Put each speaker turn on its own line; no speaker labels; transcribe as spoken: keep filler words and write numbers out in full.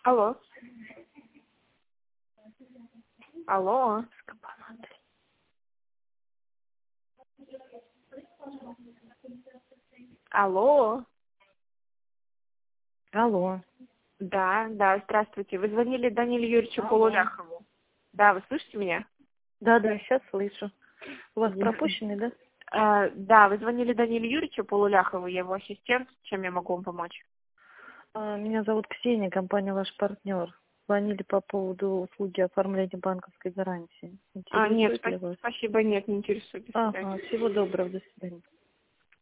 Алло. Алло. Алло.
Алло.
Да, да, здравствуйте. Вы звонили Даниле Юрьевичу Полуляхову. Да, вы слышите меня?
Да, да, сейчас слышу. У вас
Мгм.
пропущенный, да?
А, да, вы звонили Даниле Юрьевичу Полуляхову, я его ассистент. Чем я могу вам помочь?
А, Меня зовут Ксения, компания «Ваш партнер». Звонили по поводу услуги оформления банковской гарантии.
А, нет,
Интересует ли
спа-
вас?
спасибо, нет, не интересует. До
Ага,
свидания.
всего доброго, до свидания.